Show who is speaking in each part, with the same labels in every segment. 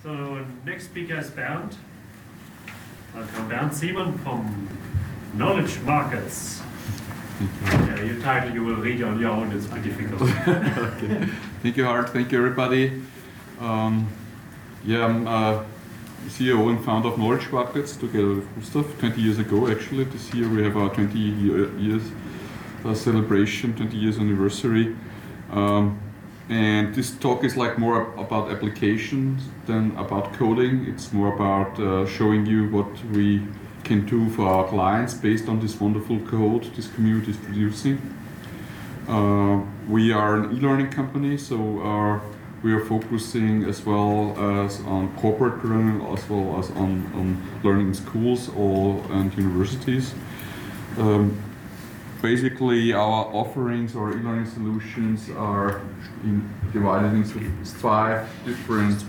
Speaker 1: So next speaker is Bernd. Welcome, Bernd Simon from Knowledge Markets. Yeah, your title you will read on your own, it's pretty difficult.
Speaker 2: Okay. Thank you, Hart. Thank you, everybody. I'm CEO and founder of Knowledge Markets together with Gustav 20 years ago, actually. This year we have our 20 years celebration, 20 years anniversary. And this talk is like more about applications than about coding. It's more about showing you what we can do for our clients based on this wonderful code this community is producing. We are an e-learning company, so we are focusing as well as on corporate learning, as well as on learning in schools and universities. Basically, our offerings or e-learning solutions are divided into 5 different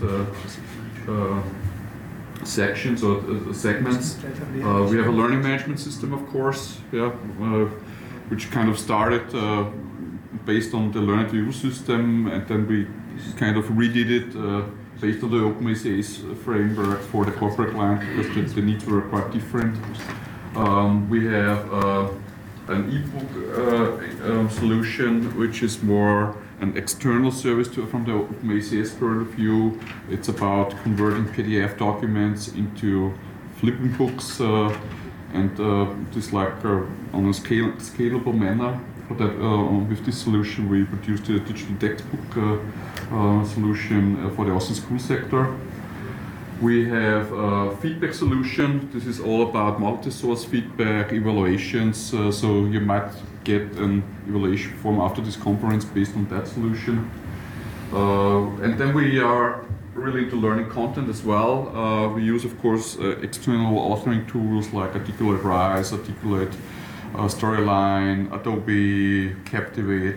Speaker 2: sections or segments. We have a learning management system, of course, which kind of started based on the Learn to Use system, and then we kind of redid it based on the OpenACS framework for the corporate client, because the needs were quite different. We have an ebook solution, which is more an external service from the OpenACS point of view. It's about converting PDF documents into flipping books, and this like on a scalable manner. For that, with this solution, we produced a digital textbook solution for the Austrian school sector. We have a feedback solution. This is all about multi-source feedback, evaluations. So you might get an evaluation form after this conference based on that solution. And then we are really into learning content as well. We use, of course, external authoring tools like Articulate Rise, Articulate Storyline, Adobe, Captivate,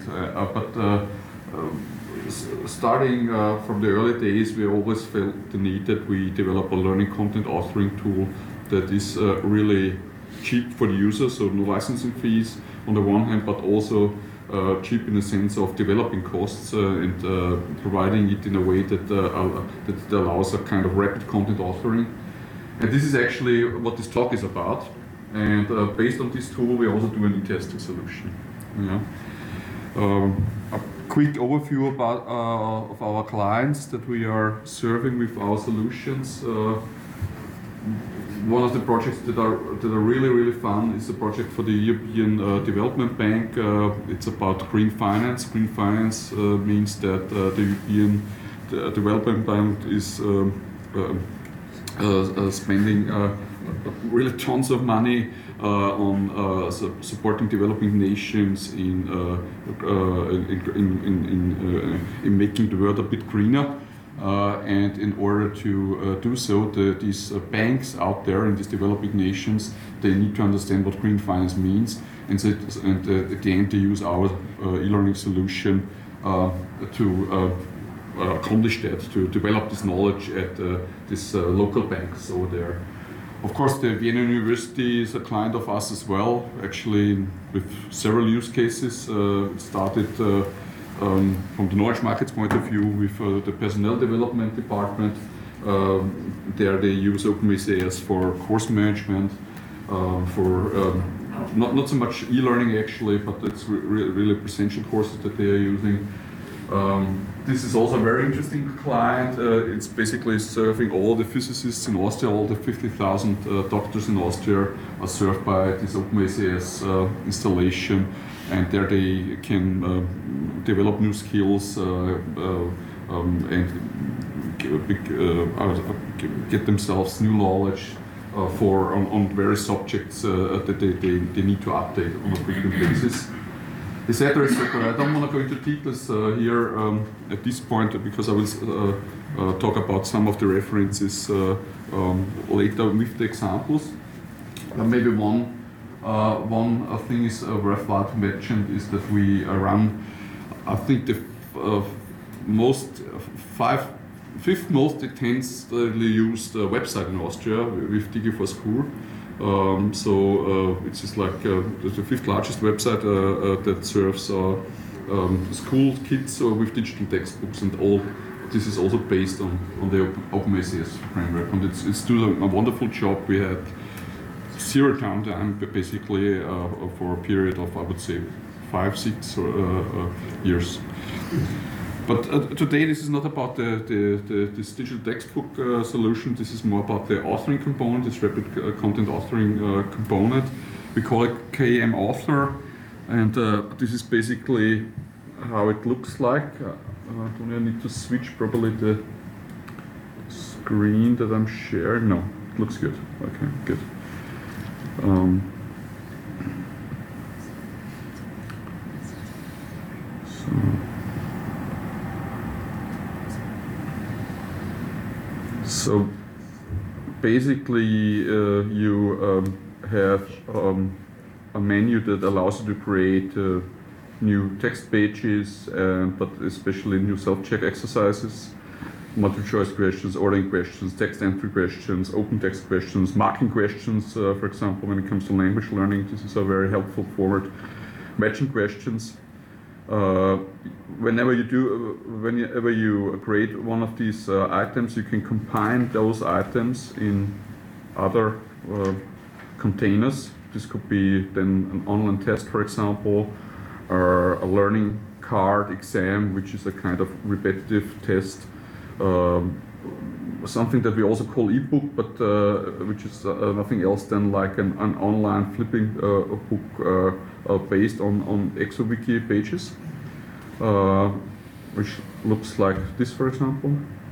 Speaker 2: starting from the early days, we always felt the need that we develop a learning content authoring tool that is really cheap for the user, so no licensing fees on the one hand, but also cheap in the sense of developing costs and providing it in a way that allows a kind of rapid content authoring. And this is actually what this talk is about. And based on this tool, we also do an e-testing solution. A quick overview about of our clients that we are serving with our solutions. One of the projects that are really fun is a project for the European Development Bank. It's about green finance. Green finance means that the European Development Bank is spending really tons of money on supporting developing nations in making the world a bit greener. And in order to do so, these banks out there in these developing nations, they need to understand what green finance means, and at the end they use our e-learning solution to accomplish that, to develop this knowledge at this local banks over there. Of course, the Vienna University is a client of us as well, actually with several use cases. It started from the Knowledge Markets point of view with the personnel development department. There they use OpenACS for course management, for not so much e-learning actually, but it's really presential courses that they are using. This is also a very interesting client. It's basically serving all the physicists in Austria. All the 50,000 doctors in Austria are served by this OpenACS installation, and there they can develop new skills and get themselves new knowledge on various subjects that they need to update on a frequent basis. Etc. I don't want to go into details here at this point because I will talk about some of the references later with the examples. Maybe one thing is worthwhile to mention is that we run, I think, the fifth most intensively used website in Austria with Digi4School. It's just like the 5th largest website that serves school kids with digital textbooks and all this is also based on the OpenSCS framework, and it's doing a wonderful job. We had zero downtime basically for a period of, I would say, 5-6 years. But today this is not about this digital textbook solution. This is more about the authoring component, this rapid content authoring component. We call it KM Author, and this is basically how it looks like. Don't I need to switch probably the screen that I'm sharing? No, it looks good. Okay, good. So basically you have a menu that allows you to create new text pages, but especially new self-check exercises, multiple choice questions, ordering questions, text entry questions, open text questions, marking questions, for example, when it comes to language learning. This is a very helpful forward. Matching questions. Whenever you create one of these items, you can combine those items in other containers. This could be then an online test, for example, or a learning card exam, which is a kind of repetitive test. Something that we also call ebook, but which is nothing else than like an online flipping book based on ExoWiki pages, which looks like this, for example.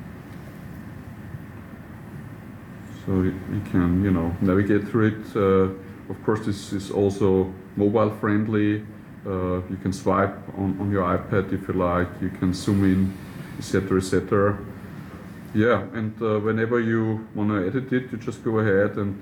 Speaker 2: So you can, navigate through it. Of course, this is also mobile friendly. You can swipe on your iPad if you like. You can zoom in, etc., etc. Yeah, and whenever you want to edit it, you just go ahead and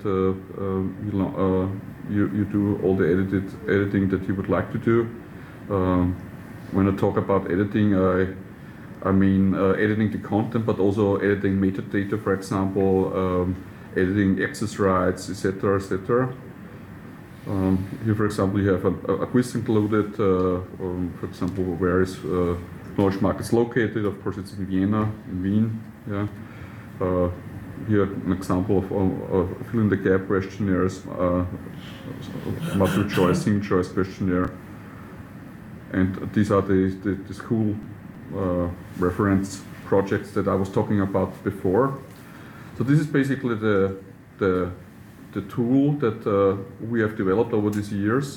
Speaker 2: you do all the editing that you would like to do. When I talk about editing, I mean editing the content, but also editing metadata, for example, editing access rights, etc., etc. Here, for example, you have a quiz included. For example, where is Knowledge Markets located? Of course, it's in Vienna, in Wien. Yeah. Here, an example of fill in the gap questionnaires, multiple choice, single choice questionnaire, and these are the school reference projects that I was talking about before. So this is basically the tool that we have developed over these years.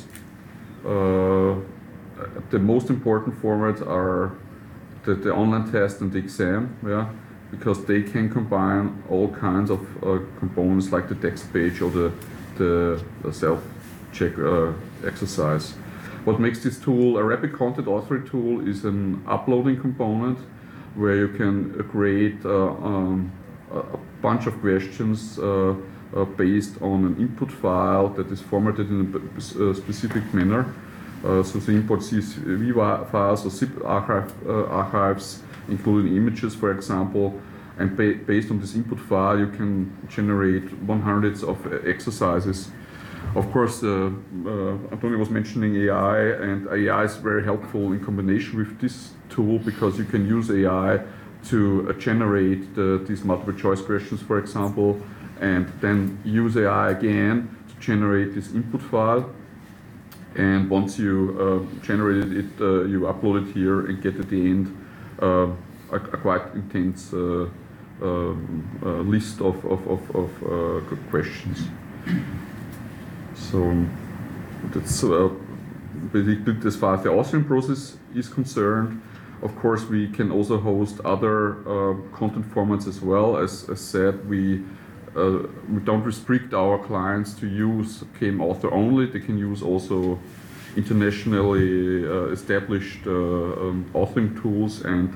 Speaker 2: The most important formats are the online test and the exam, yeah, because they can combine all kinds of components like the text page or the self-check exercise. What makes this tool a rapid content authoring tool is an uploading component where you can create a bunch of questions based on an input file that is formatted in a specific manner. So the import CSV files or zip archives, including images, for example, and based on this input file, you can generate hundreds of exercises. Of course, Antonio was mentioning AI, and AI is very helpful in combination with this tool because you can use AI to generate these multiple choice questions, for example, and then use AI again to generate this input file. And once you generated it, you upload it here and get at the end a quite intense list of questions. So that's basically as far as the authoring process is concerned. Of course, we can also host other content formats as well. As said, we don't restrict our clients to use KM Author only. They can use also internationally established authoring tools and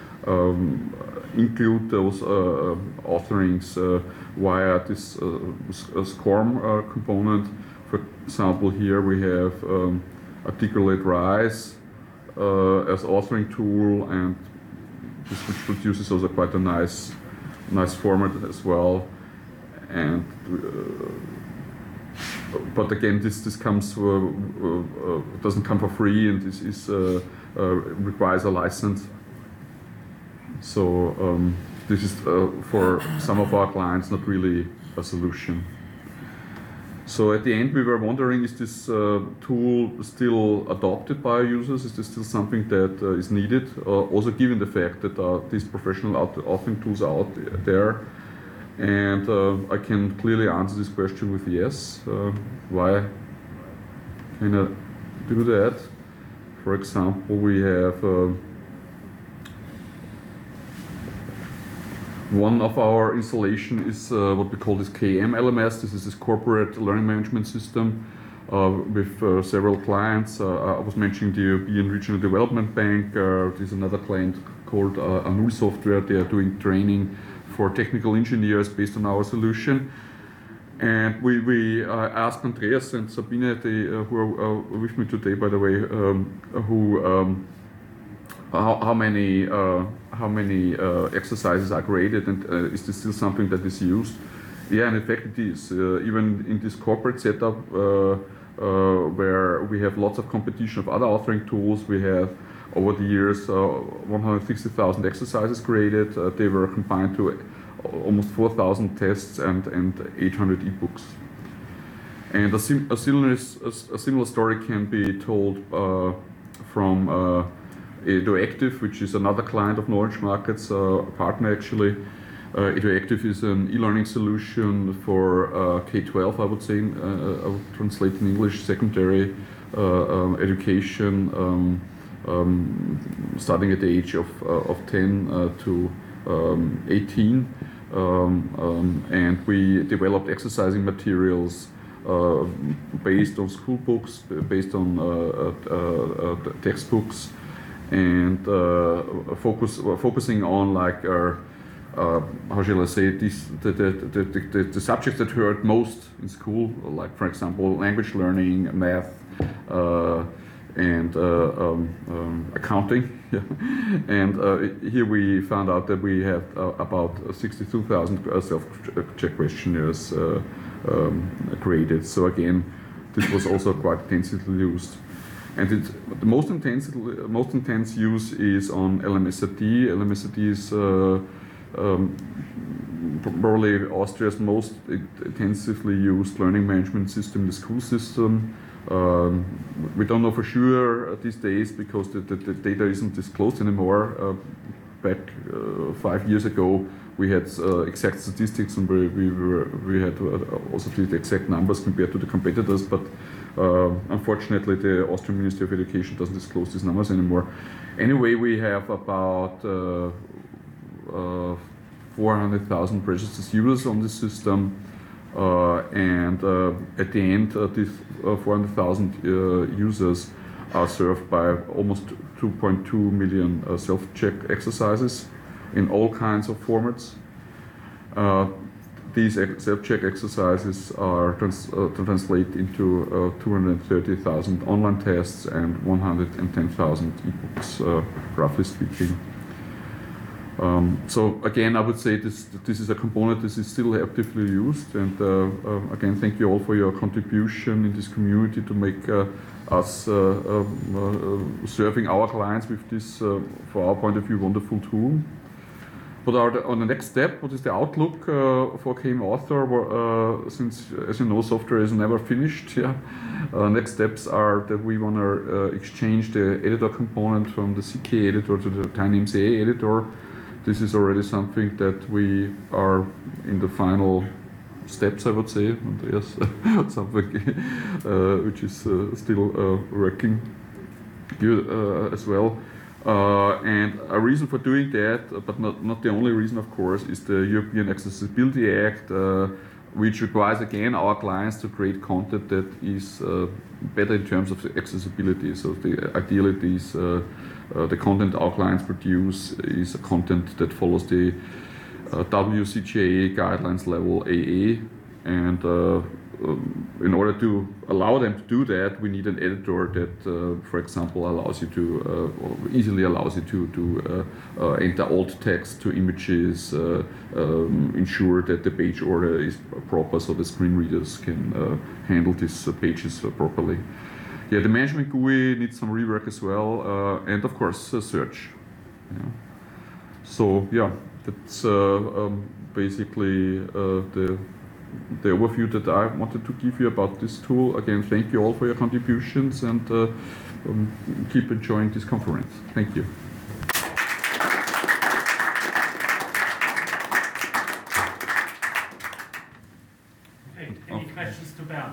Speaker 2: include those authoring's via this SCORM component. For example, here we have Articulate Rise as authoring tool, and this which produces also quite a nice format as well. And but again, this comes doesn't come for free, and this is requires a license. So this is for some of our clients not really a solution. So at the end we were wondering, is this tool still adopted by users? Is this still something that is needed? Also given the fact that these professional authoring tools are out there. And I can clearly answer this question with yes. Why can I do that? For example, we have one of our installation is what we call this KM LMS. This is this corporate learning management system with several clients. I was mentioning the European Regional Development Bank. There's another client called Anul Software. They are doing training for technical engineers based on our solution. And we asked Andreas and Sabine, who are with me today, by the way, how many exercises are graded, and is this still something that is used? Yeah, and in fact it is. Even in this corporate setup where we have lots of competition of other authoring tools, we have over the years 160,000 exercises graded. They were combined to almost 4,000 tests and 800 ebooks. And a similar story can be told from Eduactive, which is another client of Knowledge Markets, a partner actually. Eduactive is an e-learning solution for K-12, I would say, I would translate in English, secondary education, starting at the age of 10 to 18. And we developed exercising materials based on school books, based on textbooks, and focusing on like how shall I say the subjects that hurt most in school, like for example language learning, math, and accounting. Yeah. And here we found out that we have about 62,000 self-check questionnaires created. So again, this was also quite intensively used. And the most intense use is on LMSRT. LMSRT is probably Austria's most intensively used learning management system in the school system. We don't know for sure these days because the data isn't disclosed anymore. Back 5 years ago, we had exact statistics and we had also the exact numbers compared to the competitors, but unfortunately the Austrian Ministry of Education doesn't disclose these numbers anymore. Anyway, we have about 400,000 registered users on this system, and at the end these 400,000 users are served by almost 2.2 million self-check exercises in all kinds of formats. These self-check exercises are translate into 230,000 online tests and 110,000 ebooks, roughly speaking. So again, I would say this is a component that is still actively used, and again, thank you all for your contribution in this community to make us serving our clients with this, for our point of view, wonderful tool. What are on the next step? What is the outlook for KM Author? Since, as you know, software is never finished. Yeah. Next steps are that we want to exchange the editor component from the CK editor to the TinyMCA editor. This is already something that we are in the final steps, I would say. Andreas, something which is still working good as well. And a reason for doing that, but not the only reason, of course, is the European Accessibility Act, which requires again our clients to create content that is better in terms of accessibility. So ideally the content our clients produce is a content that follows the WCGA guidelines level AA, and in order to allow them to do that, we need an editor that, for example, allows you to easily allows you to enter alt text to images, ensure that the page order is proper so the screen readers can handle these pages properly. Yeah, the management GUI needs some rework as well, and of course search. Yeah. So yeah, that's basically the overview that I wanted to give you about this tool. Again, thank you all for your contributions, and keep enjoying this conference. Thank you.
Speaker 1: Okay, any questions to Bernd?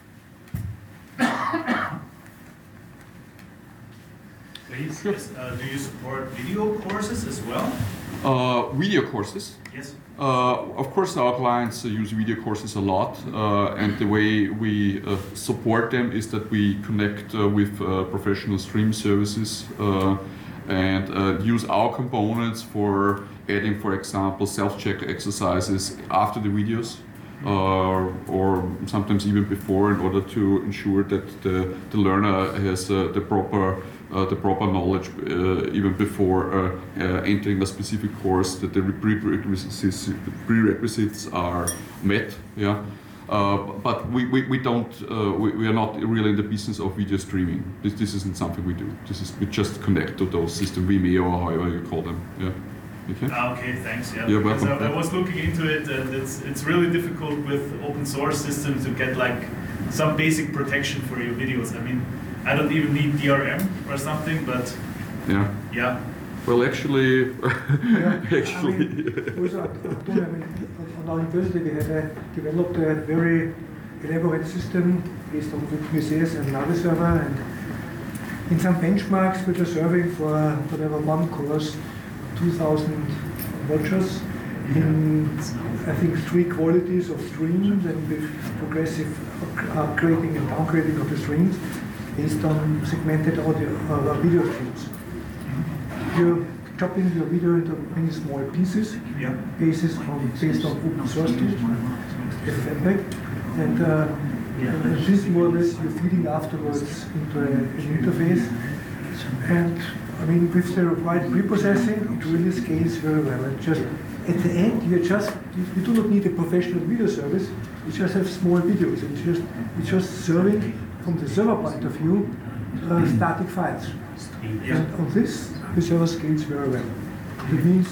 Speaker 1: Please.
Speaker 3: Yes. Do you support video courses as well?
Speaker 2: Video courses.
Speaker 3: Yes.
Speaker 2: Of course, our clients use video courses a lot, and the way we support them is that we connect with professional stream services and use our components for adding, for example, self-check exercises after the videos, or sometimes even before, in order to ensure that the learner has the proper knowledge even before entering a specific course, that the prerequisites are met. Yeah, but we don't we are not really in the business of video streaming. This isn't something we do. We just connect to those systems, Vimeo or however you call them. Yeah. Okay.
Speaker 3: Okay, thanks. Yeah,
Speaker 2: You're
Speaker 3: because
Speaker 2: welcome.
Speaker 3: I was looking into it, and it's really difficult with open source systems to get like some basic protection for your videos. I mean, I don't even need DRM or something, but yeah.
Speaker 2: Well, actually, actually.
Speaker 4: On our university we had developed a very elaborate system based on OpenMSS and Navi server, and in some benchmarks which are serving for whatever one course 2,000 watchers in I think 3 qualities of streams, and with progressive upgrading and downgrading of the streams based on segmented audio video streams. You're chopping your video into many small pieces, based on open source tools, FFmpeg, and this more or less you're feeding afterwards into an interface. And I mean, with the required pre-processing, it really scales very well. And just at the end, you do not need a professional video service. You just have small videos. It's just serving from the server point of view static files. And on this, the server scales very well. It means.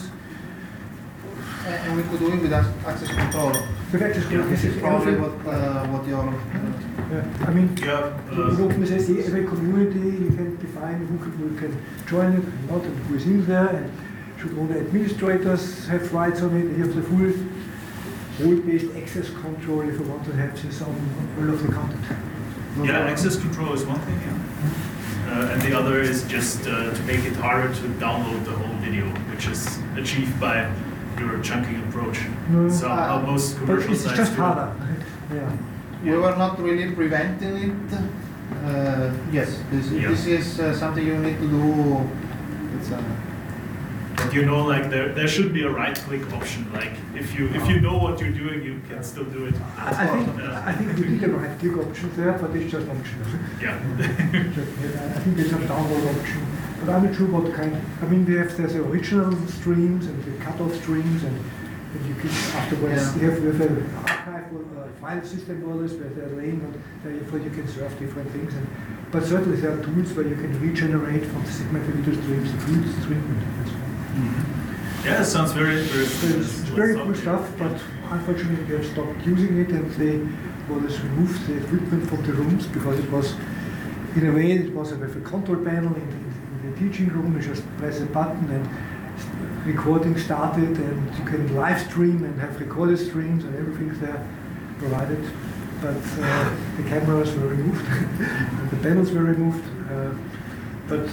Speaker 5: And we could do it with access control.
Speaker 4: With access control,
Speaker 5: this is probably what your.
Speaker 4: I mean, in OpenMSS, every community you can define who can join it and not, and who is in there, and should all the administrators have rights on it. You have the full role-based access control if you want to have this on all of the content.
Speaker 3: Yeah, access control is one thing, and the other is just to make it harder to download the whole video, which is achieved by your chunking approach. So how most commercial
Speaker 4: sites it's just harder. Yeah.
Speaker 5: We were not really preventing it. Yes, this is something you need to do. It's
Speaker 3: but you know, like there should be a right-click option. Like if you know what you're doing, you can still do it.
Speaker 4: I think we did a right-click option there, but it's just optional.
Speaker 3: Yeah.
Speaker 4: I think there's a download option, but I'm not sure what kind. I mean, there's the original streams and the cut-off streams, and you can afterwards you have an archive or file system more or less where they're laying on, therefore you can serve different things. But certainly there are tools where you can regenerate from the segmented video streams the food treatment and so on.
Speaker 3: Yeah, it sounds very interesting.
Speaker 4: It's very cool stuff, but unfortunately we have stopped using it, and they more or less removed the equipment from the rooms because it was, in a way, it was with a control panel in the teaching room. You just press a button and recording started, and you can live stream and have recorded streams, and everything's there provided. But the cameras were removed, and the panels were removed. But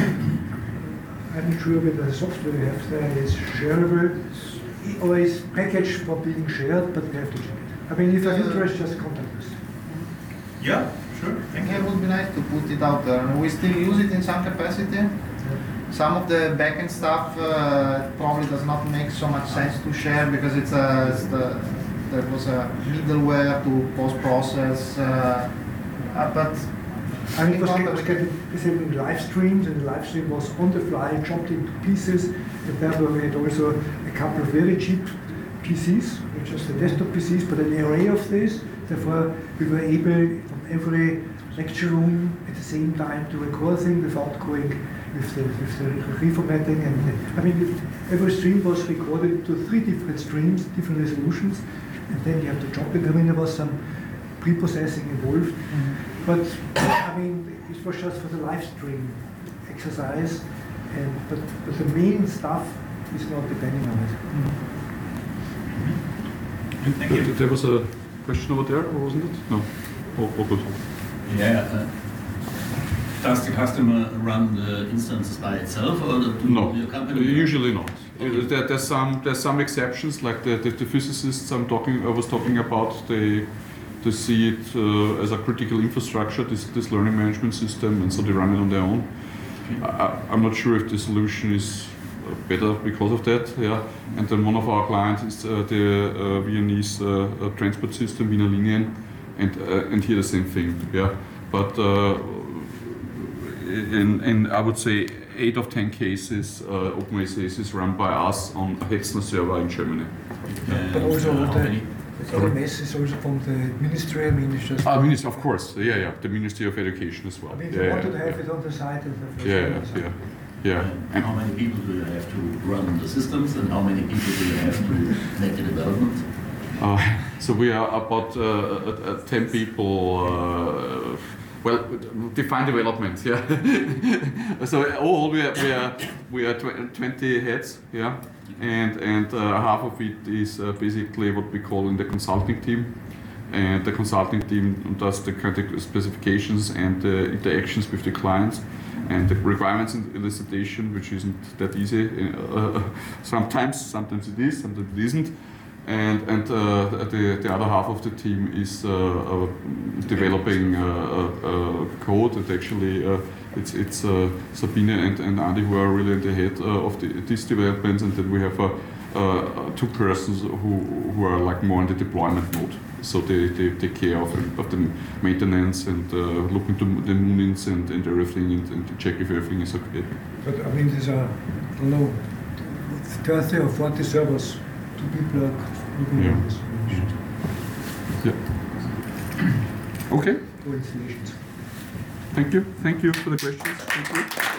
Speaker 4: I'm not sure whether the software we have there is shareable, or is packaged for being shared, but we have to check it. I mean, if you have interest, just contact us.
Speaker 3: Yeah, sure. Thank you.
Speaker 5: It would be nice to put it out there. We still use it in some capacity. Some of the backend stuff probably does not make so much sense to share because there was a middleware to post-process, but
Speaker 4: I mean, it was in live streams, and the live stream was on the fly, chopped into pieces, and therefore we had also a couple of very cheap PCs, which was the desktop PCs, but an array of this. Therefore, we were able from every lecture room at the same time to record things without going with the reformatting, and I mean, every stream was recorded to 3 different streams, different resolutions, and then you have the job agreement. There was some pre-processing involved, but I mean, it was just for the live stream exercise, and but the main stuff is not depending on it.
Speaker 3: Thank you.
Speaker 2: There was a question over there, or wasn't it? No. All good.
Speaker 6: Yeah. Does the customer run the instances by itself, or do
Speaker 2: No,
Speaker 6: your company?
Speaker 2: usually not.
Speaker 6: Okay.
Speaker 2: There's some exceptions, like the physicists I was talking about. They see it as a critical infrastructure, this learning management system, and so they run it on their own. I'm not sure if the solution is better because of that. Yeah, and then one of our clients is the Viennese transport system, Wiener Linien, and here the same thing. Yeah, but in I would say 8 of 10 cases, OpenSAS is run by us on a Hetzner server in Germany.
Speaker 4: But also
Speaker 6: how many?
Speaker 4: the LMS is also from the ministry. I mean, it's just.
Speaker 2: Ministry, of course. Yeah, the Ministry of Education as well.
Speaker 4: I mean, if you wanted to have it on the site.
Speaker 2: Yeah.
Speaker 6: And how many people do you have to run the systems, and how many people do you have to make the development?
Speaker 2: So we are about 10 people. Well, define development. Yeah. So all we are 20 heads. Yeah, and half of it is basically what we call in the consulting team. And the consulting team does the kind of specifications and the interactions with the clients and the requirements elicitation, which isn't that easy. Sometimes it is, sometimes it isn't. And the other half of the team is developing code. And actually, it's Sabine and Andy who are really at the head of these developments, and then we have 2 persons who are like more in the deployment mode. So they take care of the maintenance and look into the moonings and everything and check if everything is okay.
Speaker 4: But I mean, there's I don't know, 30 or 40 servers. 2 people are looking at this.
Speaker 2: Yeah. Okay.
Speaker 4: For installations.
Speaker 2: Thank you for the questions. Thank you.